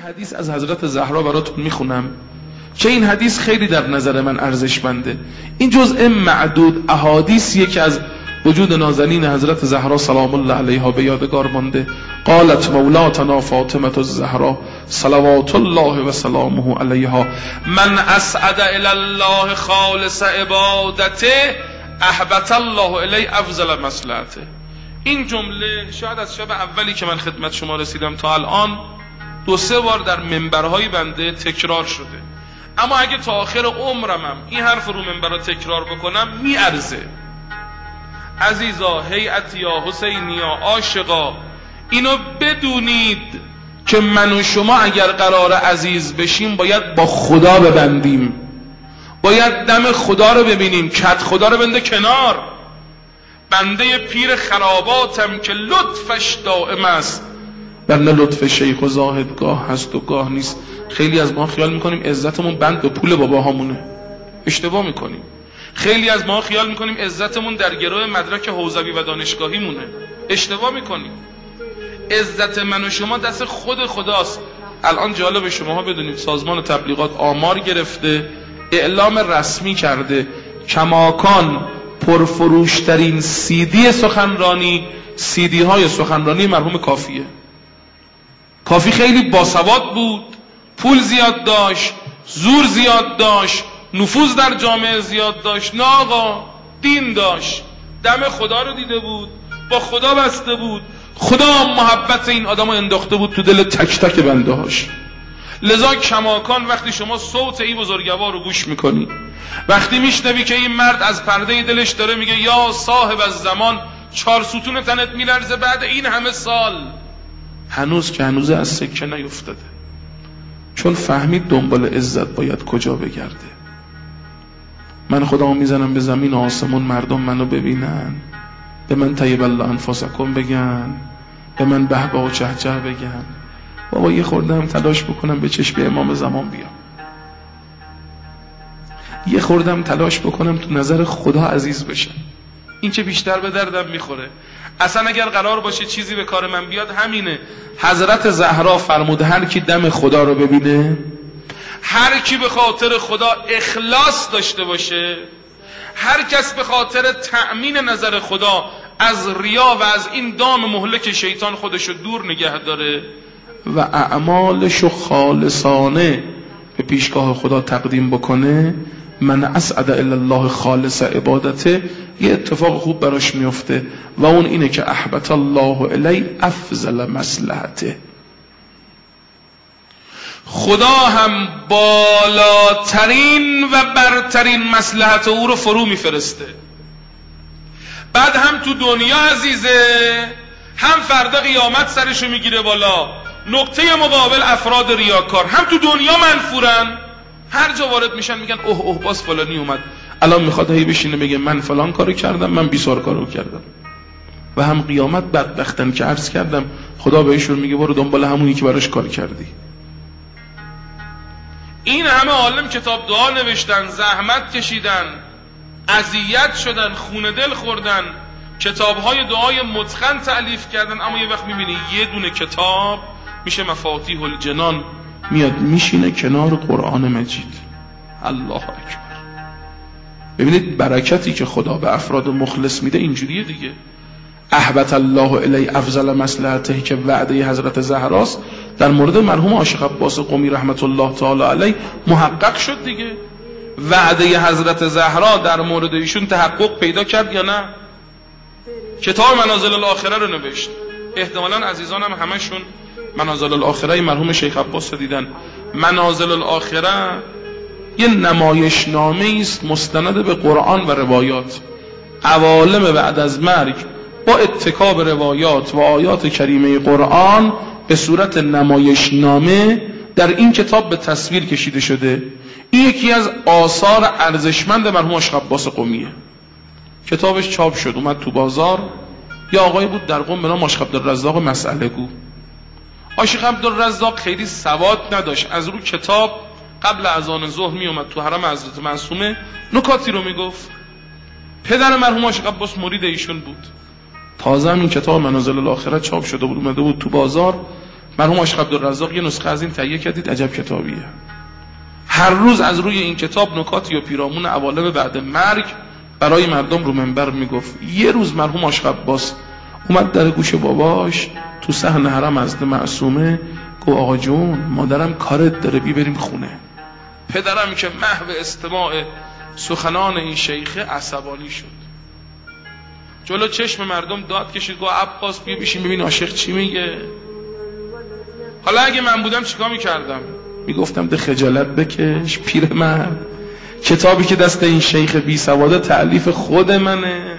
حدیث از حضرت زهرا براتون میخونم که این حدیث خیلی در نظر من ارزشمنده. این جزء معدود احادیثیه که از وجود نازنین حضرت زهرا سلام الله علیها به یادگار مانده. قالت مولاتنا فاطمه الزهرا صلوات الله و سلامه علیها من اسعد الی الله خالص عبادته احبط الله الی افضل مصلحته. این جمله شاید از شب اولی که من خدمت شما رسیدم تا الان 2-3 بار در منبرهای بنده تکرار شده، اما اگه تا آخر عمرمم این حرف رو منبر تکرار بکنم میارزه. عزیزا، هیئتیا، حسینیا، عاشقا، اینو بدونید که من و شما اگر قرار عزیز بشیم باید با خدا ببندیم، باید دم خدا رو ببینیم، کت خدا رو بنده کنار. بنده پیر خراباتم که لطفش دائم است، ورنه لطف شیخ و زاهد گاه هست و گاه نیست. خیلی از ما خیال میکنیم عزتمون بند به پول باباهامونه، اشتباه میکنیم. خیلی از ما خیال میکنیم عزتمون در گروه مدرک حوزوی و دانشگاهی مونه، اشتباه میکنیم. عزت من و شما دست خود خداست. الان جالب شماها بدونید سازمان تبلیغات آمار گرفته، اعلام رسمی کرده کماکان پرفروشترین CD سخنرانی CD های سخنرانی مرحوم کافیه. کافی خیلی باسواد بود، پول زیاد داشت، زور زیاد داشت، نفوذ در جامعه زیاد داشت، نه آقا، دین داشت، دم خدا رو دیده بود، با خدا بسته بود، خدا محبت این آدم رو انداخته بود تو دل تک تک بنده هاش. لذا کماکان وقتی شما صوت این بزرگوار رو گوش میکنی، وقتی میشنوی که این مرد از پرده دلش داره میگه یا صاحب از زمان 4 ستون تنت میلرزه بعد این همه سال، هنوز که هنوز از سکه نیفتاده، چون فهمید دنبال عزت باید کجا بگرده. من خدا میزنم به زمین و آسمون مردم منو ببینن، به من طیب الله انفسکم بگن، به من بهبه و چهچه بگن. بابا یه خورده هم تلاش بکنم به چشم امام زمان بیام، یه خورده هم تلاش بکنم تو نظر خدا عزیز بشم، این چه بیشتر به دردم میخوره. اصلا اگر قرار باشه چیزی به کار من بیاد همینه. حضرت زهرا فرمود هر کی دم خدا رو ببینه، هر کی به خاطر خدا اخلاص داشته باشه، هر کس به خاطر تأمین نظر خدا از ریا و از این دام مهلک شیطان خودشو دور نگه داره و اعمالشو خالصانه به پیشگاه خدا تقدیم بکنه، من اسعد الی الله خالص عبادته، یه اتفاق خوب براش میفته و اون اینه که احبط الله الی افضل مصلحته. خدا هم بالاترین و برترین مصلحت او رو فرو میفرسته. بعد هم تو دنیا عزیزه، هم فردا قیامت سرشو میگیره بالا. نقطه مقابل افراد ریاکار هم تو دنیا منفورن، هر جا وارد میشن میگن اوه باز فلانی اومد، الان میخواد هی بشینه بگه من فلان کارو کردم، من بیسار کارو کردم. و هم قیامت بدبختن که عرض کردم خدا بهشون میگه برو دنبال همونی که براش کار کردی. این همه عالم کتاب دعا نوشتن، زحمت کشیدن، اذیت شدن، خون دل خوردن، کتاب‌های دعای متقن تألیف کردن، اما یه وقت میبینی یه دونه کتاب میشه مفاتیح الجنان، میاد میشینه کنار قرآن مجید. الله اکبر. ببینید برکتی که خدا به افراد مخلص میده اینجوریه دیگه. احبط الله الی افضل مصلحته که وعده حضرت زهراست در مورد مرحوم عاشق عباس قمی رحمت الله تعالی علیه محقق شد دیگه. وعده حضرت زهرا در مورد ایشون تحقق پیدا کرد یا نه؟ کتاب منازل الاخره رو نوشت. احتمالاً عزیزانم همشون منازل الاخره مرحوم شیخ عباس رو دیدن. منازل الاخره یه نمایشنامه است مستند به قرآن و روایات. عوالم بعد از مرگ با اتکا به روایات و آیات کریمه قرآن به صورت نمایشنامه در این کتاب به تصویر کشیده شده. این یکی از آثار ارزشمند مرحوم عاشق عباس قمیه. کتابش چاپ شد، اومد تو بازار. یا آقای بود در قم به نام عاشق عبدالرزاق مسئله گو. عاشق عبدالرزاق خیلی سواد نداشت، از رو کتاب قبل اذان ظهر می اومد تو حرم حضرت معصومه نکاتی رو میگفت. پدر مرحوم عاشق عباس مرید ایشون بود. تازه این کتاب منازل الاخره چاپ شده بود، اومده بود تو بازار. مرحوم عاشق عبدالرزاق یه نسخه از این تهیه کردید، عجب کتابیه. هر روز از روی این کتاب نکاتی یا پیرامون عوالم بعد مرگ برای مردم رو منبر میگفت. یه روز مرحوم عاشق عباس اومد در گوش باباش تو صحن حرم حضرت معصومه، گفت آقا جون مادرم کارت داره بریم خونه. پدرم که محو استماع سخنان این شیخه عصبانی شد، جلو چشم مردم داد کشید، گفت عباس بیا بشین ببین عاشق چی میگه. حالا اگه من بودم چیکار میکردم؟ میگفتم ده خجالت بکش پیرمرد، کتابی که دست این شیخ بی سواده تألیف خود منه.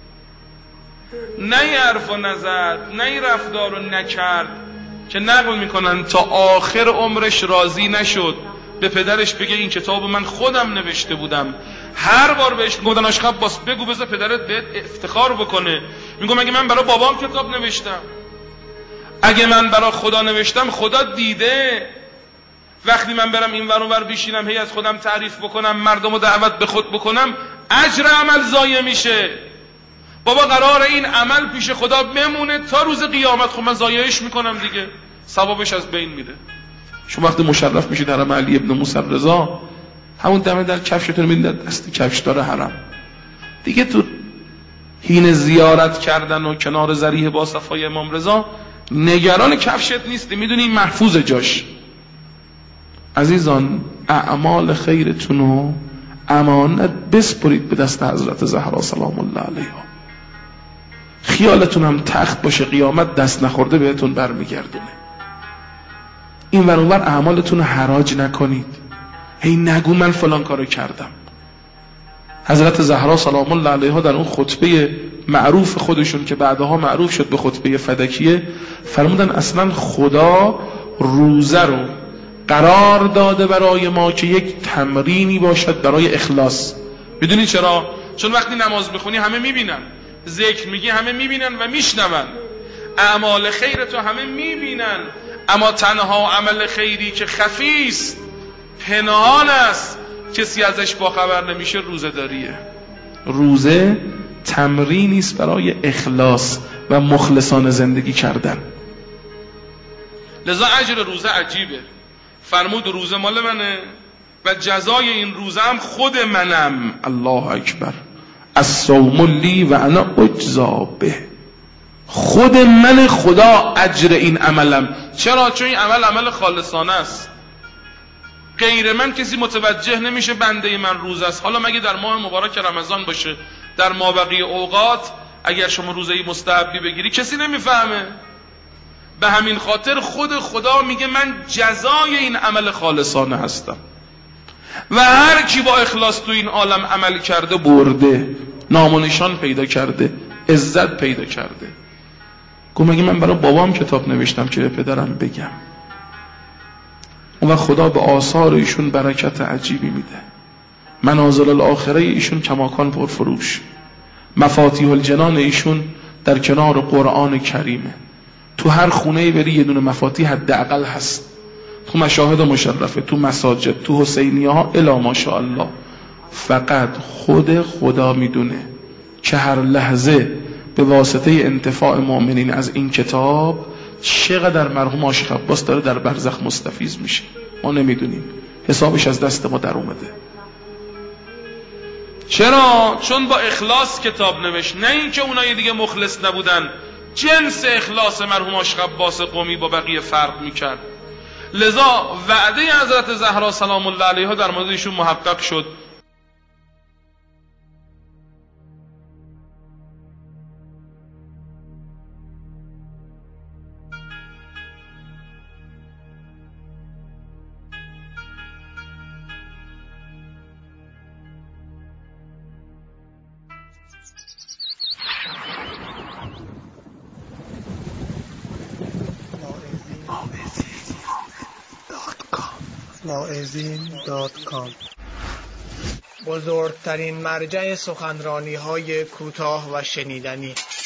نه حرف و نزد، نه رفتار و نکرد که نقل میکنن تا آخر عمرش راضی نشد به پدرش بگه این کتاب من خودم نوشته بودم. هر بار بهش میگفتن عاشق عباس بگو بذار پدرت بهت افتخار بکنه، میگم اگه من برای بابام کتاب نوشتم، اگه من برای خدا نوشتم خدا دیده. وقتی من برم این ور اون ور بشینم هی از خودم تعریف بکنم، مردمو دعوت به خود بکنم، اجر عمل ضایع میشه. بابا قرار این عمل پیش خدا بمونه تا روز قیامت، خب من ضایعش میکنم دیگه، ثوابش از بین میره. شما وقتی مشرف میشید حرم علی ابن موسی رضا، همون دمه در کفشتون میدید دست کفشدار حرم دیگه، تو حین زیارت کردن و کنار ذریح با صفای امام رضا نگران کفشت نیستی، میدونی محفوظ جاش. عزیزان اعمال خیرتونو امانت بسپرید به دست حضرت زهرا سلام الله علیها. خیالتون هم تخت باشه قیامت دست نخورده بهتون برمیگردونه. این ور اون ور اعمالتون حراج نکنید، هی نگو من فلان کارو کردم. حضرت زهرا سلام الله علیها در اون خطبه معروف خودشون که بعدها معروف شد به خطبه فدکیه فرمودن اصلا خدا روزه رو قرار داده برای ما که یک تمرینی باشد برای اخلاص. میدونی چرا؟ چون وقتی نماز میخونی همه میبینن، ذکر میگی همه میبینن و میشنون، اعمال خیر تو همه میبینن، اما تنها عمل خیری که خفیست، پنهان است، کسی ازش باخبر نمیشه، روزه داریه. روزه تمرینی است برای اخلاص و مخلصانه زندگی کردن. لذا اجر روزه عجیبه. فرمود روزه مال منه و جزای این روزه هم خود منم. الله اکبر. الصوم لی و انا اجزا به. خود من خدا اجر این عملم. چرا؟ چون این عمل خالصانه است، غیر من کسی متوجه نمیشه بنده من روزه است. حالا مگه در ماه مبارک رمضان باشه، در مابقی اوقات اگر شما روزه مستحبی بگیری کسی نمیفهمه. به همین خاطر خود خدا میگه من جزای این عمل خالصانه هستم و هر کی با اخلاص تو این عالم عمل کرده برده، نام و نشان پیدا کرده، عزت پیدا کرده. گفت مگه من برای بابام کتاب نوشتم که به پدرم بگم؟ اون وقت خدا به آثار ایشون برکت عجیبی میده. منازل الاخره ایشون کماکان پرفروش، مفاتیح الجنان ایشون در کنار قرآن کریمه. تو هر خونه بری یه دونه مفاتیح حداقل هست، تو مشاهد مشرفه، تو مساجد، تو حسینیه ها، الا ماشاءالله. فقط خود خدا میدونه که هر لحظه به واسطه انتفاع مؤمنین از این کتاب چقدر مرحوم عاشق عباس داره در برزخ مستفیض میشه. ما نمیدونیم، حسابش از دست ما در اومده. چرا؟ چون با اخلاص کتاب نوشت، نه اینکه اونای دیگه مخلص نبودن. جنس اخلاص مرحوم عاشق عباس قمی با بقیه فرق میکرد. لذا وعده حضرت زهرا سلام الله علیها در مورد ایشون محقق شد. واعظین.com بزرگترین مرجع سخنرانی های کوتاه و شنیدنی